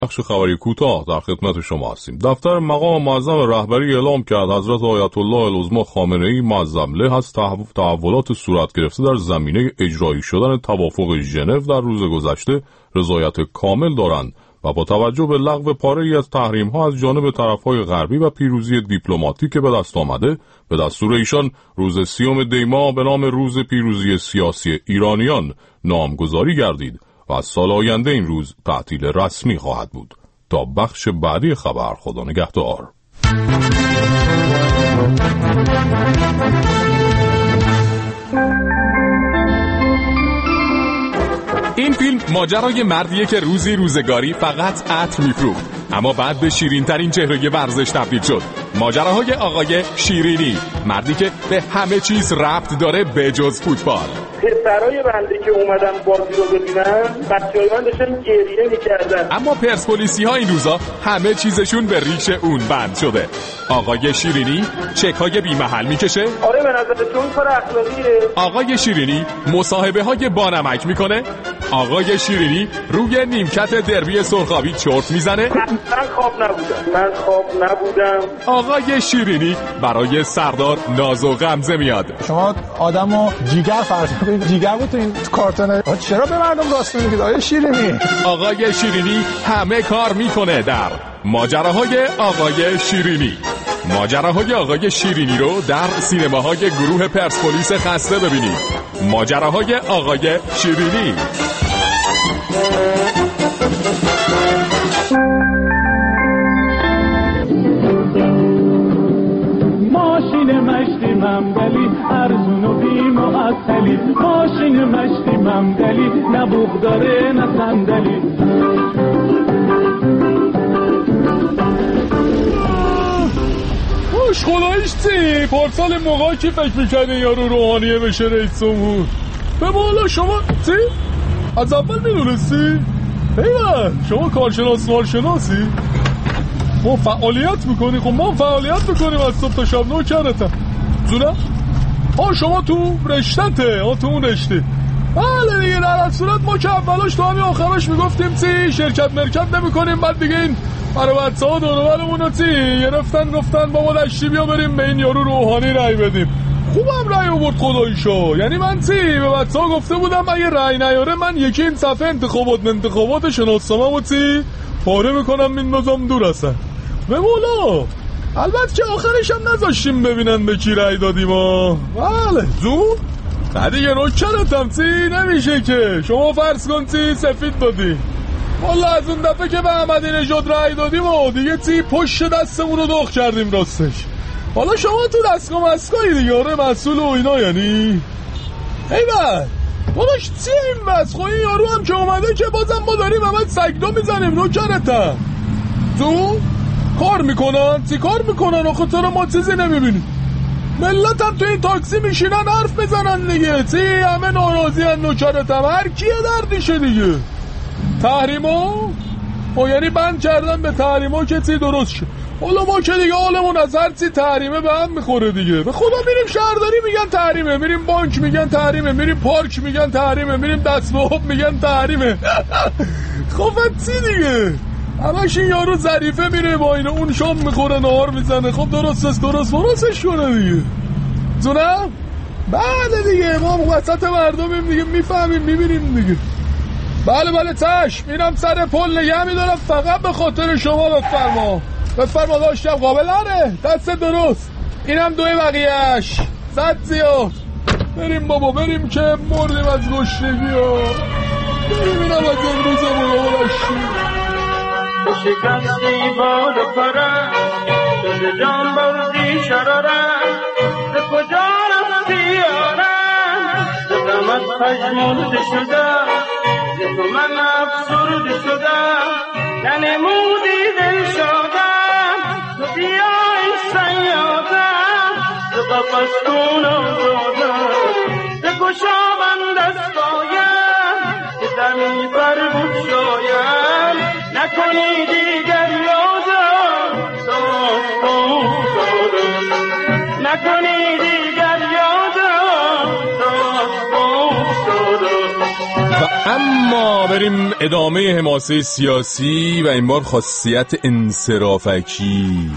بخش خبری کوتاه در خدمت شما هستیم. دفتر مقام معظم رهبری اعلام کرد حضرت آیت الله العظمی خامنه‌ای معظم له از تحولات صورت گرفته در زمینه اجرایی شدن توافق ژنو در روز گذشته رضایت کامل دارند و با توجه به لغو پاره‌ای از تحریم‌ها از جانب طرف‌های غربی و پیروزی دیپلماتیک به دست آمده، به دستور ایشان روز 30 دی ماه به نام روز پیروزی سیاسی ایرانیان نامگذاری گردید و از سال آینده این روز تعطیل رسمی خواهد بود. تا بخش بعدی خبر، خدا نگهدار. این فیلم ماجرای مردیه که روزی روزگاری فقط عطر میفروخت، اما بعد به شیرین ترین چهره ورزش تبدیل شد. ماجراهای آقای شیرینی، مردی که به همه چیز ربط داره بجز فوتبال. پسرای بنده که اومدن بازی رو ببینن، بچه‌های من داشتن گریه می‌کردن. اما پرسپولیسی‌ها این روزا همه چیزشون به ریش اون بند شده. آقای شیرینی چک‌های بی‌محل میکشه. آره، به نظر تو این کار اخلاقیه؟ آقای شیرینی مصاحبه‌های بانمک میکنه. آقای شیرینی روی نیمکت دربی سرخابی چرت میزنه. من خواب نبودم. آقای شیرینی برای سردار ناز و غمزه میاد. شما آدمو جیگر فرض کنید، جیگر بود تو این کارتونه، چرا به مردم راست نمیگید آقای شیرینی؟ آقای شیرینی همه کار میکنه در ماجراهای آقای شیرینی. ماجراهای آقای شیرینی رو در سینماهای گروه پرسپولیس خسته ببینید. ماجراهای آقای شیرینی. ماشین مشتی ممدلی ارزون و بی معطلی، ماشین مشتی ممدلی نه بوق داره نه صندلی. خدایش چی؟ پارسال موقعی که فکر میکنه یارو روحانیه بشه رئیس جمهور. به بالا شما چی؟ از اول میدونستی؟ ایوه شما کارشناس مارشناسی؟ ما فعالیت میکنی؟ خب ما فعالیت میکنیم از صبح تا شب. نوکرتم زونه؟ شما تو رشتته؟ تو اون رشته. بله دیگه، در صورت ما که اولاش تو همین آخرش میگفتیم چی؟ شرکت مرکت نمیکنیم، بعد دیگه این برای بچه ها دورورمون رو چی؟ گرفتن گفتن با ما دشتی بیا بریم به این یارو روحانی رای بدیم. خوبم رای آورد خداییشو. یعنی من چی؟ به بچه ها گفته بودم اگه رای نیاره من یکی این صفحه انتخابات شناسنامه رو چی؟ پاره میکنم میندازم دور اصلا. به مولا البته که آخرش هم نذاشتیم ببینن به کی رای دادیم ها. بله زود بعد یه نوکرتم چی؟ نمیشه که شما فرض کن چی؟ سفید دادی. والا از اون دفعه که به احمدی نژاد رای دادیم و دیگه چی؟ پشت دستمون رو دخ کردیم راستش. حالا شما تو دستگاه مسکایی دیگه. آره مسئول و اینا یعنی ایوه داداش چیه این بس؟ خب این یارو هم که اومده که بازم ما داریم همه سگدو میزنیم. نوکرتم تو کار میکنن؟ چی کار میکنن؟ آخه چرا ما چیزی نمیبینیم؟ ملت هم تو این تاکسی میشینن حرف بزنن دیگه. چی همه ناراضی هن. نوکرتم هر کیه دردشه دیگه. تحریما یعنی بند کردن به تحریما که چی درست شه. حالا ما که دیگه حالمون از هر چی تحریمه به هم میخوره دیگه. به خدا میریم شهرداری میگن تحریمه، میریم بانک میگن تحریمه، میریم پارک میگن تحریمه، میریم دست به آب میگن تحریمه. خب چی دیگه؟ همش این یارو ظریفه میره با اینه اون شام میخوره نهار میزنه. خب درستش کنه دیگه. جونم؟ بله دیگه ما وسط مردمیم دیگه، میفهمیم میبینیم دیگه. بله چشم اینم سر پل نگه میدارم فقط به خاطر شما. بفرما داشتم قابل نره. دست درست اینم دوی بقیهش زد زیاد. بریم بابا بریم که مردیم از گشنگی ها. بریم اینم از امروز مراهرشیم. شکستی باد و پرم شده جان بردی شرارم به کجا رفتی آرم به غمت پژمرده شدم به تو من افسرده شدم ننمودی دل شدم تو بیای سیادم به قفص کنم دادم به گشابم دستایم که دمی بر بود شایم نکنی دیگر یادم نکنی دیگر یادم و اما اما بریم ادامه حماسه سیاسی و این بار خاصیت انصرافکی.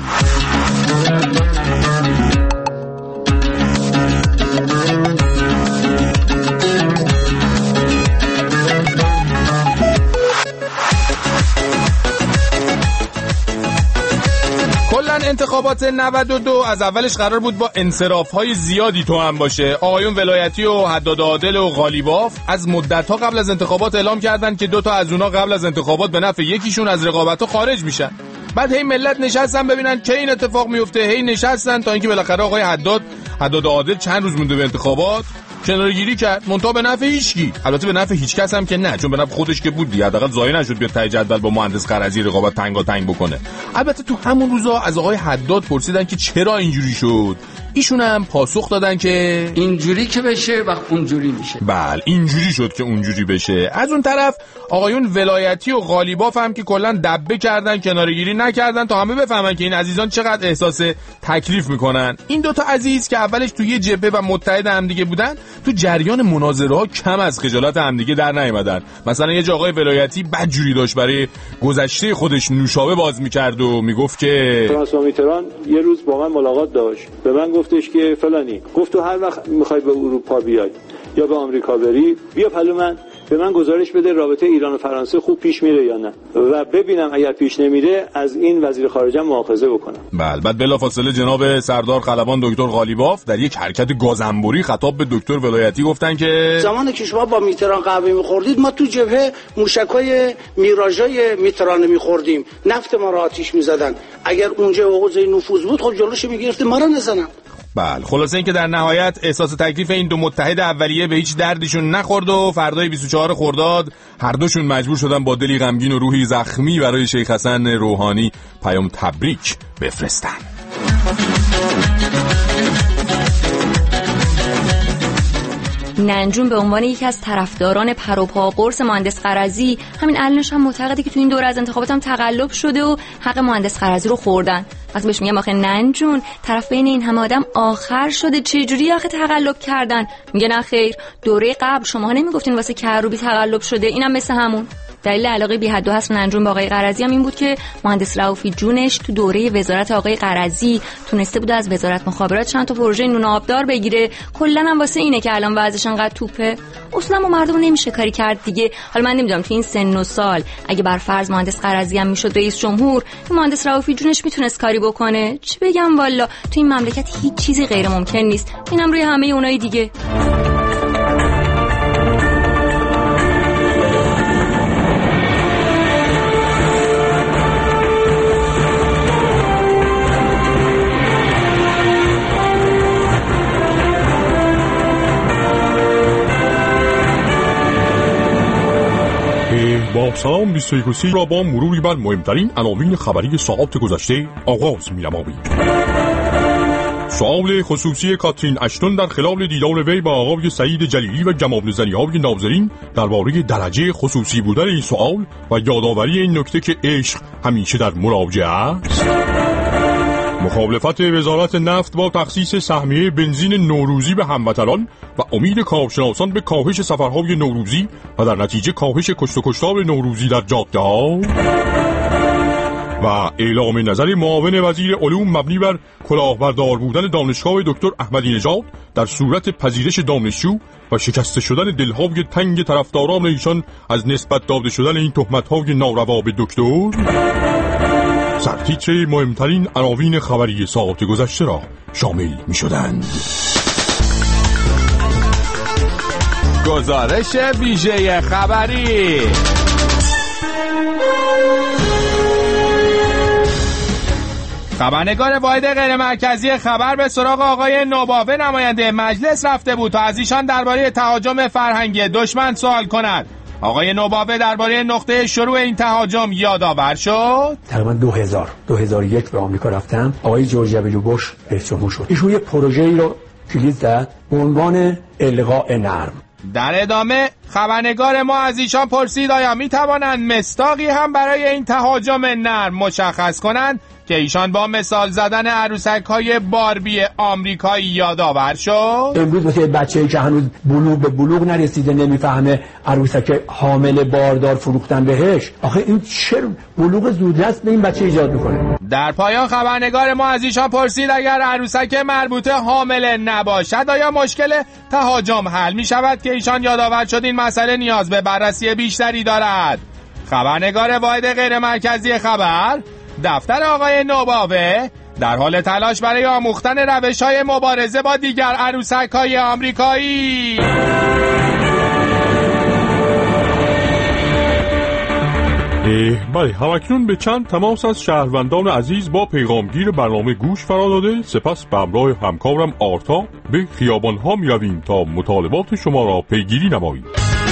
انتخابات 92 از اولش قرار بود با انصراف‌های زیادی توأم باشه. آقایون ولایتی و حداد عادل و غالیباف از مدت‌ها قبل از انتخابات اعلام کردن که 2 تا از اونها قبل از انتخابات به نفع یکیشون از رقابت‌ها خارج میشن. بعد هی ملت نشستن ببینن که این اتفاق میفته، هی نشستن تا اینکه بالاخره آقای حداد عادل چند روز مونده به انتخابات کناره‌گیری کرد، منتها به نفع هیچکی. البته به نفع هیچ کس هم که نه، چون به نفع خودش که بود دیگه، حداقل ضایع نشد بیاد ته جدول با مهندس قرضی رقابت تنگاتنگ بکنه. البته تو همون روزا از آقای حداد پرسیدن که چرا اینجوری شد. ایشون هم پاسخ دادن که اینجوری که بشه وقت اونجوری میشه. بله اینجوری شد که اونجوری بشه. از اون طرف آقایون ولایتی و غالیباف هم که کلا دبه کردن، کناره‌گیری نکردن تا همه بفهمن که این عزیزان چقدر احساس تکلیف میکنن. این 2 تا عزیز که اولش تو یه جبهه و متحد همدیگه بودن، تو جریان مناظره‌ها کم از خجالت همدیگه در نیومدن. مثلا یه آقای ولایتی بدجوری داشت برای گذشته خودش نوشابه باز میکرد و میگفت که فرانسوا میتران یه روز با من ملاقات داشت، به من گفتش که فلانی، گفت تو هر وقت میخوای به اروپا بیای یا به آمریکا بری، بیا پلو من، به من گزارش بده رابطه ایران و فرانسه خوب پیش میره یا نه، و ببینم اگر پیش نمیره از این وزیر خارجه مؤاخذه بکنم. بله. بعد بلافاصله جناب سردار خلبان دکتر غالیباف در یک حرکت گازنبوری خطاب به دکتر ولایتی گفتن که زمانی که شما با میتران قهوه میخوردید، ما تو جبهه موشکای میراژای میتران میخوردیم، نفت ما را آتیش میزدن. اگر اونجا حوزه نفوذ بود خب جلوش میگرفتیم ما را نزنن. بله. خلاصه این که در نهایت احساس تکلیف این 2 متحد اولیه به هیچ دردشون نخورد و فردای 24 خرداد هر دوشون مجبور شدن با دلی غمگین و روحی زخمی برای شیخ حسن روحانی پیام تبریک بفرستن. ننجون به عنوان یکی از طرفداران پر و پا قرص مهندس قرضی همین الانش هم معتقده که تو این دوره از انتخابات هم تقلب شده و حق مهندس قرضی رو خوردن. وقتی بهش میگم آخه ننجون طرف بین این همه آدم آخر شده، چه جوری آخه تقلب کردن؟ میگه نه خیر، دوره قبل شما نمیگفتین واسه کروبی تقلب شده، اینم مثل همون. دلیل علاقه بی حد و حصر ننجون با آقای قرضی هم این بود که مهندس رؤوفی جونش تو دوره وزارت آقای قرضی تونسته بود از وزارت مخابرات چند تا پروژه نون آبدار بگیره. کلا هم واسه اینه که الان وضعش انقدر توپه. اصلا با مردم نمیشه کاری کرد دیگه. حالا من نمیدونم تو این سن و سال اگه بر فرض مهندس قرضی هم میشد رئیس جمهور، مهندس رؤوفی جونش میتونست کاری بکنه؟ چی بگم والا، تو این مملکت هیچ چیزی غیر ممکن نیست. اینم روی همه اونای دیگه. با سلام 21 را با مروری بر مهمترین عناوین خبری ساعات گذشته آغاز می‌نماییم. سؤال خصوصی کاترین اشتون در خلال دیدار وی با آقای سعید جلیلی و جمال‌زنی‌های ناظرین درباره درجه خصوصی بودن این سؤال و یادآوری این نکته که عشق همیشه در مراجعه است. مخالفت وزارت نفت با تخصیص سهمیه بنزین نوروزی به هموطنان و امید کارشناسان به کاهش سفرهای نوروزی و در نتیجه کاهش کشت و کشتار نوروزی در جاده‌ها و اعلام نظر معاون وزیر علوم مبنی بر کلاهبردار بودن دانشگاه دکتر احمدی نژاد در صورت پذیرش دانشجو و شکسته شدن دلهای تنگ طرفداران ایشان از نسبت داده شدن این تهمت‌های ناروا به دکتر. سرتیتر مهمترین عناوین خبری ساعات گذشته را شامل می شدند. گزارش ویژه خبری. خبرنگار واحد غیر مرکزی خبر به سراغ آقای نوباوه نماینده مجلس رفته بود تا از ایشان درباره تهاجم فرهنگی دشمن سوال کند. آقای نوباوه درباره نقطه شروع این تهاجم یادآور شد. تقریبا 2001 به آمریکا رفتم، آقای جورج دبلیو بوش رئیس جمهور شد. ایشون یه پروژه‌ای رو کلید زد به عنوان الغاء نرم. در ادامه خبرنگار ما از ایشان پرسید آیا می توانند مصداقی هم برای این تهاجم نرم مشخص کنند که ایشان با مثال زدن عروسک‌های باربی آمریکایی یادآور شد. امروز واسه بچه‌ای که هنوز به بلوغ نرسیده نمیفهمه عروسک حامل باردار فروختن بهش، آخه این چه بلوغ زودرس به این بچه ایجاد میکنه؟ در پایان خبرنگار ما از ایشان پرسید اگر عروسک مربوطه حامل نباشد آیا مشکل تهاجم حل می شود که ایشان یادآور شد این مسئله نیاز به بررسی بیشتری دارد. خبرنگار واحد غیر مرکزی خبر دفتر آقای نوباوه در حال تلاش برای آموختن روش‌های مبارزه با دیگر عروسک‌های آمریکایی. بله، همکنون به چند تماس از شهروندان عزیز با پیغامگیر برنامه گوش فرا داده، سپس به همراه همکارم آرتا به خیابان‌ها می‌رویم تا مطالبات شما را پیگیری نماییم.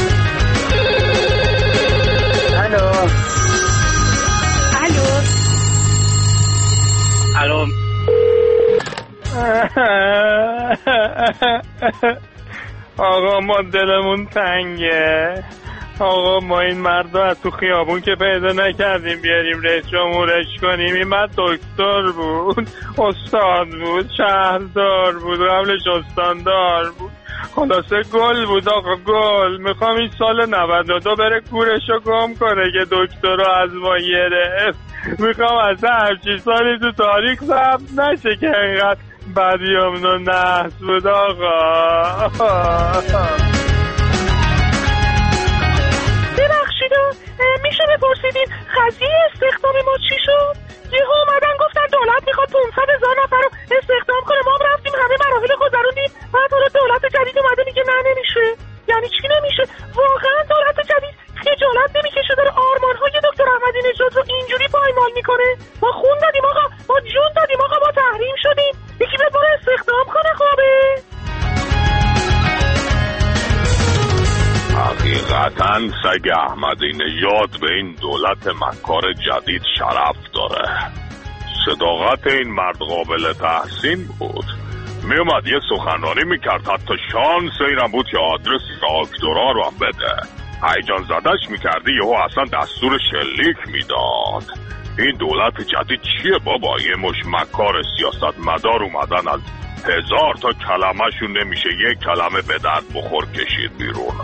الو. آقا ما دلمون تنگه. آقا ما این مردا از تو خیابون که پیدا نکردیم بیاریم رئیس جمهورش کنیم. این مرد دکتر بود، استاد بود، شهردار بود، قبلش استاندار بود، خلاصه گل بود. آقا گل میخوام این سال 92 بره کورشو گم کنه که دکتر رو از ما گرفت. میخوام از هرچی سالی تو تاریخ ثبت نشه که اینقدر بدیامون رو نحس بود. آقا ببخشید میشه بپرسیدین قضیه استخدام ما چی شد؟ یهو اومدن گفتن دولت میخواد 500,000 نفر رو استخدام کنه، ما هم رفتیم همه مراحل گذروندیم، بعد حالا دولت جدید اومده میگه نه نمیشه. یعنی چی نمیشه؟ واقعا دولت جدید خجالت نمیکشه داره آرمانهای دکتر احمدی نژاد رو اینجوری پایمال میکنه؟ ما خون دادیم آقا، ما جون دادیم آقا، ما تحریم شدیم، یکی بیاد ما رو استخدام کنه. خوابه حقیقتاً سگ احمدی نژاد به این دولت مکار جدید شرف داره. صداقت این مرد قابل تحسین بود. میومد یه سخنرانی میکرد، حتی شانس اینم بود که آدرس دکترا رو هم بده. هیجان زدش میکردی یهو اصلا دستور شلیک میداد. این دولت جدید چیه بابا؟ یه مش مکار سیاست مدار اومدن از 1000 تا کلمه شون نمیشه یک کلمه به درد بخور کشید بیرون.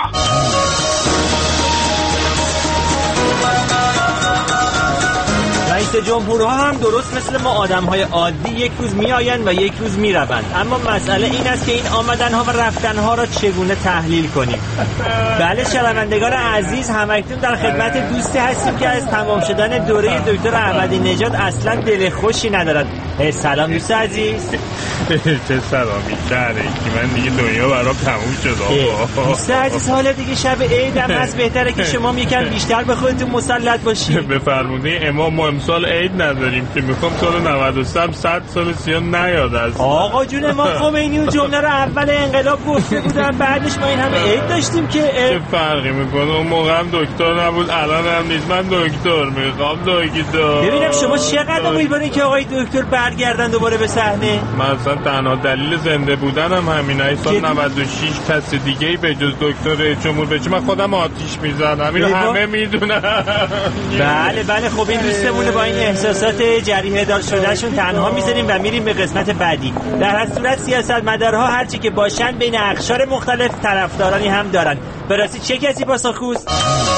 رئیس جمهورها هم درست مثل ما آدم‌های عادی یک روز میآیند و یک روز میروند، اما مسئله این است که این آمدن‌ها و رفتن‌ها را چگونه تحلیل کنیم. بله شنوندگان عزیز، همکنون در خدمت دوستی هستیم که از تمام شدن دوره دکتر احمدی نژاد اصلا دل خوشی ندارد. سلام دوست عزیز. چه سلامی کرده که من دیگه دنیا برام تموم شد. دوست عزیز حالا دیگه شب عید هم هست، بهتره که شما یکم بیشتر به خودتون مسلط باشید. به فرموده امام ما امسال عید نداریم که میخوام سال 93 100 سال سیان نیاد است. آقا جون امام خمینی اون جمله رو اول انقلاب گفته بودن، بعدش ما این همه عید داشتیم که چه فرقی میکنه؟ اون موقع هم دکتر نبود، الان هم نیست. من دکتر میخوام. دکتر ببینم شما چقدر امیدوارین که آقای دکتر برگردن دوباره به صحنه؟ من اصلا تنها دلیل زنده بودنم همینه. سال 96 کس دیگه‌ای به جز دکتر رئیس جمهور بشه من خودم آتیش میزنم. اینو همه میدونن. بله خب این دوستمونه با این احساسات جریحه دار شدهشون تنها میذاریم و میریم به قسمت بعدی. در هر صورت سیاستمدارها هرچی که باشن بین اقشار مختلف طرفدارانی هم دارن. براستی چه کسی پاسخگوست؟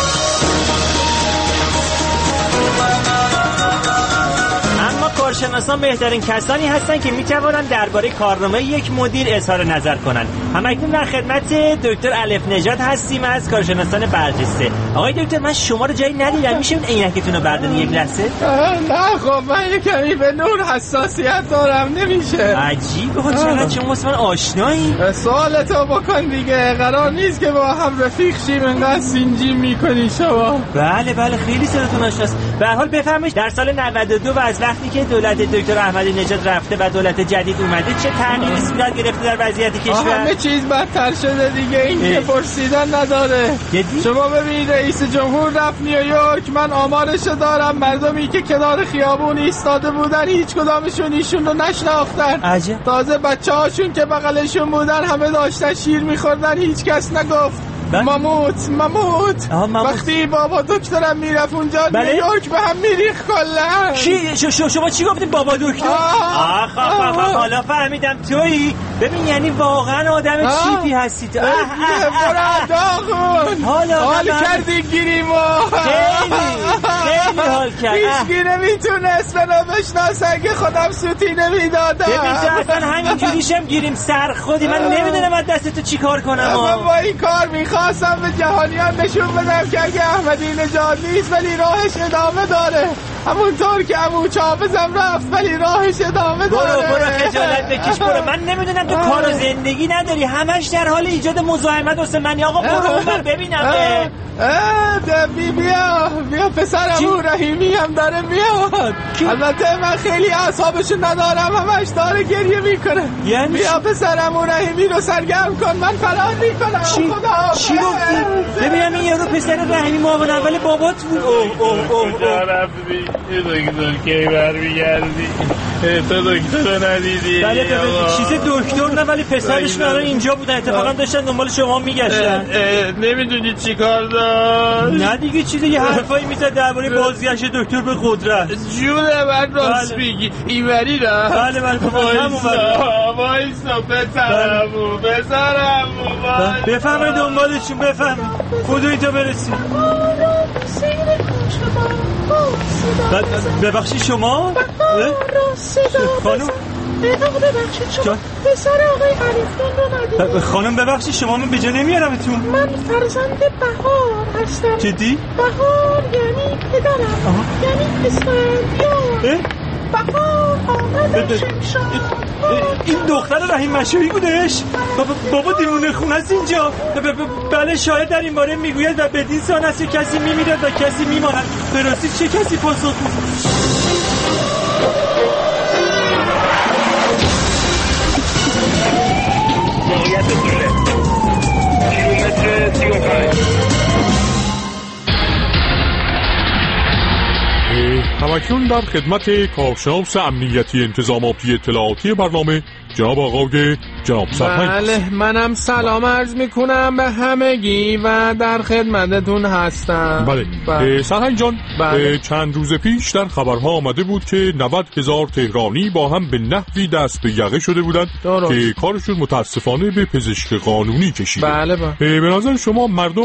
کارشناسان بهترین کسانی هستند که میتوانند درباره کارنامه یک مدیر اظهار نظر کنند. همکنون در خدمت دکتر الف نژاد هستیم از کارشناسان برجسته. آقای دکتر من شما رو جایی ندیدم، میشه اون عینکتون رو بردارین یک لحظه؟ نه خب من یه کمی به نور حساسیت دارم، نمیشه. عجیبه خب چقدر شما واسه من آشنایی. سوالتو بکن دیگه، قرار نیست که با هم رفیق شیم انقدر سینجی میکنی شما. بله خیلی صداتون آشناست. به هر حال بفرمایید در سال 92 و از وقتی که دولت دکتر احمدی نژاد رفته و دولت جدید اومده چه تغییری صورت گرفته در وضعیت کشور؟ همه چیز بدتر شده دیگه، این که پرسیدن نداره. شما ببینید رئیس جمهور رفت نیویورک، من آمارشو دارم، مردمی که کنار خیابون ایستاده بودن هیچ کدامشون ایشون رو نشناختن. عجب. تازه بچه‌هاشون که بغلشون بودن همه داشتن شیر می‌خوردن، هیچ کس نگفت. ماموت وقتی بابا دکترم میرفت اونجا نیویورک به هم میریخت کلا. شما چی گفتید بابا دکتر؟ حالا فهمیدم تویی. ببین یعنی واقعا آدم چیپی هستی تو. حال کردی گیریمو. خیلی حال کرد. هیچ نمیتونست منو بشناسه اگه خودم سوتی نمیدادم. ببین تو اصلا همین جوریشم گیریم سر خودی. من نمیدونم از دست تو چی کار کنم. من با این کار میخواستم به جهانیان نشون بدم که اگه احمدی نژاد نیست ولی راهش ادامه داره، همونطور که عمو چاوزم رفت ولی راهش ادامه داره. برو خجالت بکش برو. من نمیدونم تو کار و زندگی نداری، همش در حال ایجاد مزاحمت واسه منی. آقا برو اونور ببینم. بیا پسر عمو رحیمی هم داره میاد. البته من خیلی اعصابشو ندارم، همش داره گریه میکنه. بیا پسر عمو رحیمی رو سرگرم کن، من فرار میکنم. چی گفتی؟ ببینم این یارو پسر رحیمی معاون اول بابات بود. کجا رفتی؟ دکتر کی برمیگردی؟ تو دکتر رو ندیدی؟ بله چیز دکتر نه ولی پسرشون الان اینجا بودن، اتفاقا داشتن دنبال شما میگشتن. نمیدونی چی کار داشت؟ نه دیگه چیز یه حرفایی میزد درباره بازگشت دکتر به قدرت. جونه من راست میگی اینوری را؟ بله وایسا پسرمو بفهمه دنبالشون بفهمه کدوی تا برسی. ببخشی شما؟ خانم ببخشید شما پسر آقای علیفون رو ندید. خانم ببخشید شما من به جا نمیارمتون. من فرزند بهار هستم. جدی؟ بهار یعنی پدرم، یعنی اسفندیار. بهار آمد شمشاد. این دختر رحیم مشهوری بودش؟ بابا دیوونه خون هست اینجا. بله شاید در این باره میگوید و بدین سان است کسی میمیرد و کسی میماند. به راستی چه کسی پاسخ می‌دهد؟ کیلومتر 35. همکنون در خدمت کارشناس امنیتی انتظاماتی اطلاعاتی برنامه جناب آقای جناب سرهنگ. بله منم سلام عرض میکنم به همگی و در خدمتتون هستم. بله سرهنگ جان، چند روز پیش در خبرها آمده بود که 90,000 تهرانی با هم به نحوی دست به یقه شده بودند که کارشون متاسفانه به پزشک قانونی کشیده. بله به نظر شما مردم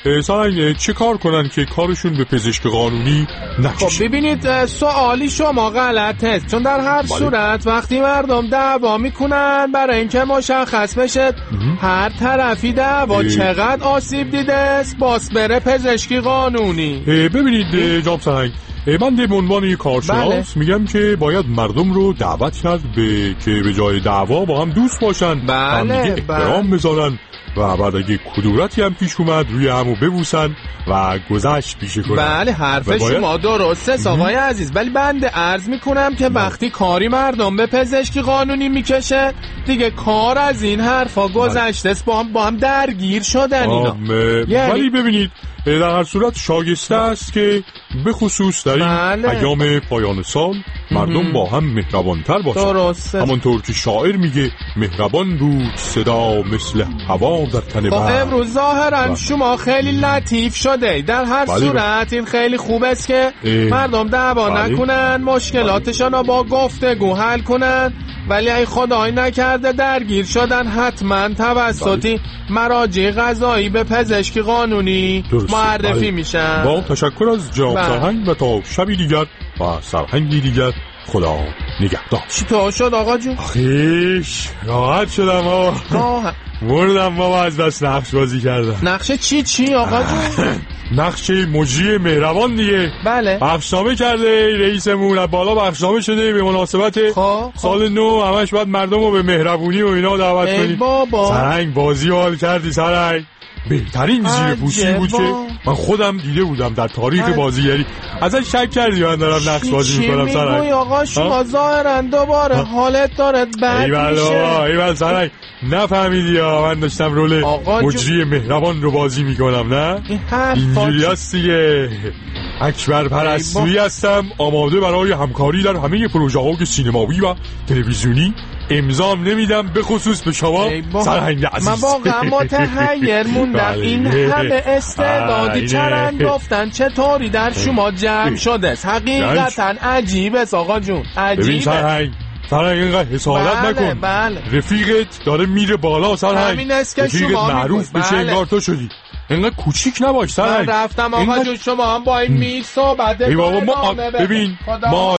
سرهنگ چه کار کنن که کارشون به پزشک قانونی نکشه؟ خب ببینید سوالی شما غلطه، چون در هر صورت وقتی مردم دعوا میکنن برای اینکه مشخص بشه هر طرفی دعوا چقدر آسیب دیده است باز بره پزشکی قانونی. ببینید جناب سرهنگ، من به عنوان یک کارشناس میگم که باید مردم رو دعوت کرد که به جای دعوا با هم دوست باشن، هم دیگه احترام بذارن و بعد اگه کدورتی هم پیش اومد روی همو ببوسن و گذشت پیشه کنن. بله حرف شما درسته آقای عزیز، ولی بنده عرض میکنم که وقتی کاری مردم به پزشکی قانونی میکشه دیگه کار از این حرفا گذشته است، با هم درگیر شدن اینا. ولی ببینید در هر صورت شایسته است که به خصوص در این ایام پایان سال مردم با هم مهربانتر باشن. درسته. همونطور که شاعر میگه مهربان بود صدا مثل هوا در تن برق. امروز ظاهرا شما خیلی لطیف شده. در هر صورت این خیلی خوب است که مردم دعوا نکنن، مشکلاتشان رو با گفتگو حل کنن، ولی ای خدای نکرده درگیر شدن حتما توسطی مراجع قضایی به پزشکی قانونی معرفی میشن. با تشکر از جناب سرهنگ و تا شبی دیگر و سرهنگی دیگر خدا نگهدار. چطور شد آقا جون؟ خیش راحت شدم آقا. مردم بابا از دست نقش بازی کردم. نقش چی آقا جون؟ نقش مجری مهربان دیگه. بله. بخشنامه کرده رئیسمون، بالا بخشنامه شده به مناسبت سال نو همش باید مردم رو به مهربونی و اینا دعوت کنیم. سرهنگ بازی حال کردی سرهنگ. بهترین زیر پوشی بود که من خودم دیده بودم در تاریخ بازیگری. ازش شک کردی من دارم نقش بازی میکنم سرهنگ؟ چی آقا شما ظاهرا دوباره حالت داره بد میشه. ایول سرهنگ نفهمیدی من داشتم رول مجری مهربان رو بازی میکنم نه؟ اینجوری هست دیگه. اکبر پرستویی هستم، آماده برای همکاری در همه پروژه‌های سینمایی و تلویزیونی. امضام نمیدم به خصوص به شما سرهنگ عزیز. من واقعا متحیر موندم. این همه استعدادی چرند گفتن چطوری در شما جمع شده است. حقیقتا عجیبه آقا جون، عجیبه. ببین سرهنگ اینقدر حسادت نکن. رفیقت داره میره بالا سرهنگ. همین است که شما معروف بشه انگار تو شدی. اینقدر کوچیک نباش سرهنگ. من رفتم آقا جون، شما هم با این صحبت ببین ما